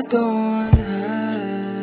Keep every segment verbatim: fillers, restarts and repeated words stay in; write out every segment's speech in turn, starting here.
I don't want her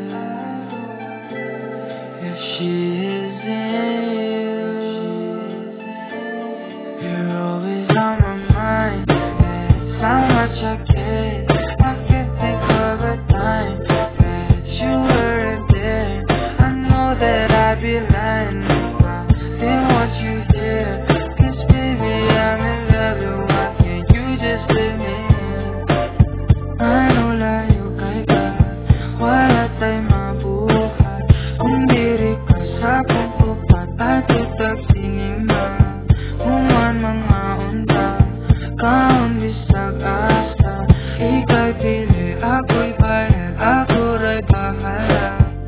if she isn't you. You're always on my mind. That's how much I care. I can't think of a time that you weren't there. I know that I'd be lying if I didn't want you here. 'Cause baby, I'm in love, and why can't you just let me in? I know layo kay ka, wala tayong mabuhay kung diri ka sa pagpupat at tutag sinima. Human mga unta, kaon bisag asa. Ika'y pili, ako'y bayad, ako ray bahala.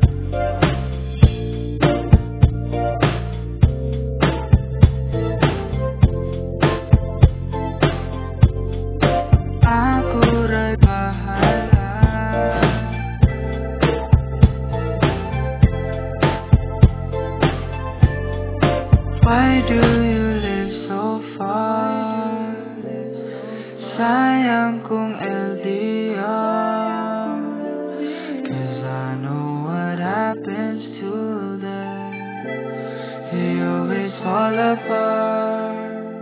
Ako ray bahala. Why do you live so far? Sayang kung L D R, 'cause I know what happens to them. They always fall apart.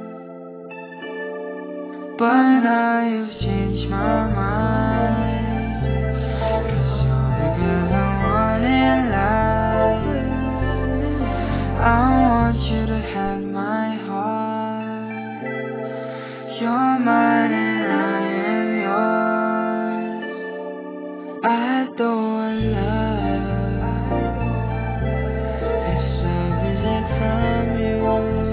But now you've changed my mind, 'cause you're the girl I want in life. I want you to have my heart. You're mine and I am yours. I don't want love if love isn't from you.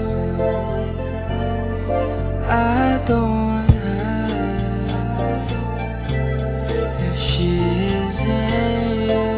I don't want her if she isn't you.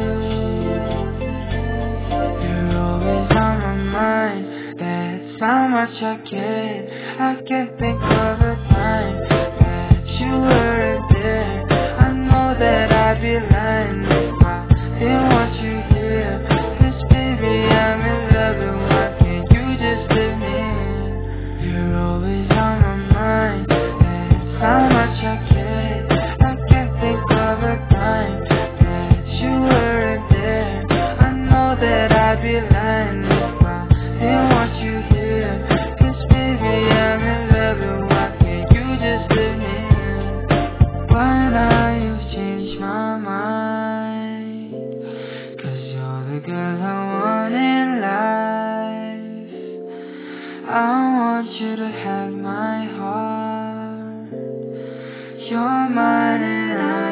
You're always on my mind. That's how much I care. I can't think of a time that you weren't there. I know that I'd be lying if I didn't want you here. 'Cause baby, I'm in love, and why can't you just let me in? You're always on my mind. That's how much I care. I can't think of a time that you weren't there. I know that I'd be lying if I didn't want you here. 'Cause baby, I'm in love, and why can't you just let me in? Why now you've changed my mind? 'Cause you're the girl I want in life. I want you to have my heart. You're mine and I